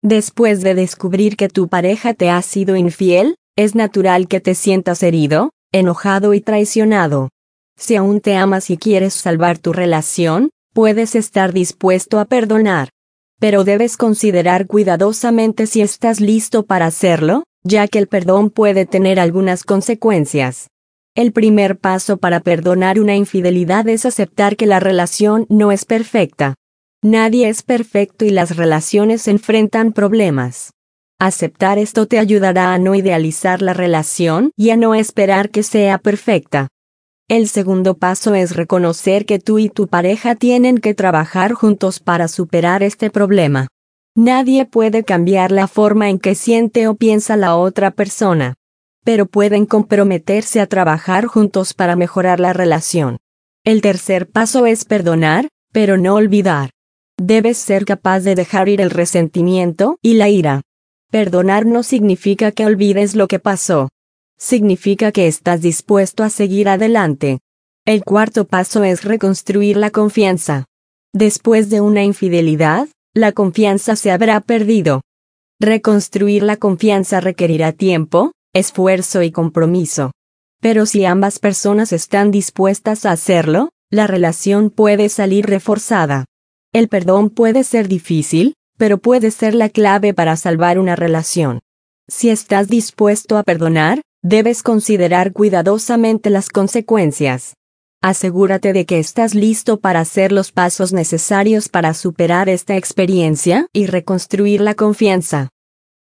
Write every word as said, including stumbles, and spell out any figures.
Después de descubrir que tu pareja te ha sido infiel, es natural que te sientas herido, enojado y traicionado. Si aún te amas y quieres salvar tu relación, puedes estar dispuesto a perdonar. Pero debes considerar cuidadosamente si estás listo para hacerlo, ya que el perdón puede tener algunas consecuencias. El primer paso para perdonar una infidelidad es aceptar que la relación no es perfecta. Nadie es perfecto y las relaciones enfrentan problemas. Aceptar esto te ayudará a no idealizar la relación y a no esperar que sea perfecta. El segundo paso es reconocer que tú y tu pareja tienen que trabajar juntos para superar este problema. Nadie puede cambiar la forma en que siente o piensa la otra persona, pero pueden comprometerse a trabajar juntos para mejorar la relación. El tercer paso es perdonar, pero no olvidar. Debes ser capaz de dejar ir el resentimiento y la ira. Perdonar no significa que olvides lo que pasó. Significa que estás dispuesto a seguir adelante. El cuarto paso es reconstruir la confianza. Después de una infidelidad, la confianza se habrá perdido. Reconstruir la confianza requerirá tiempo, esfuerzo y compromiso. Pero si ambas personas están dispuestas a hacerlo, la relación puede salir reforzada. El perdón puede ser difícil, pero puede ser la clave para salvar una relación. Si estás dispuesto a perdonar, debes considerar cuidadosamente las consecuencias. Asegúrate de que estás listo para hacer los pasos necesarios para superar esta experiencia y reconstruir la confianza.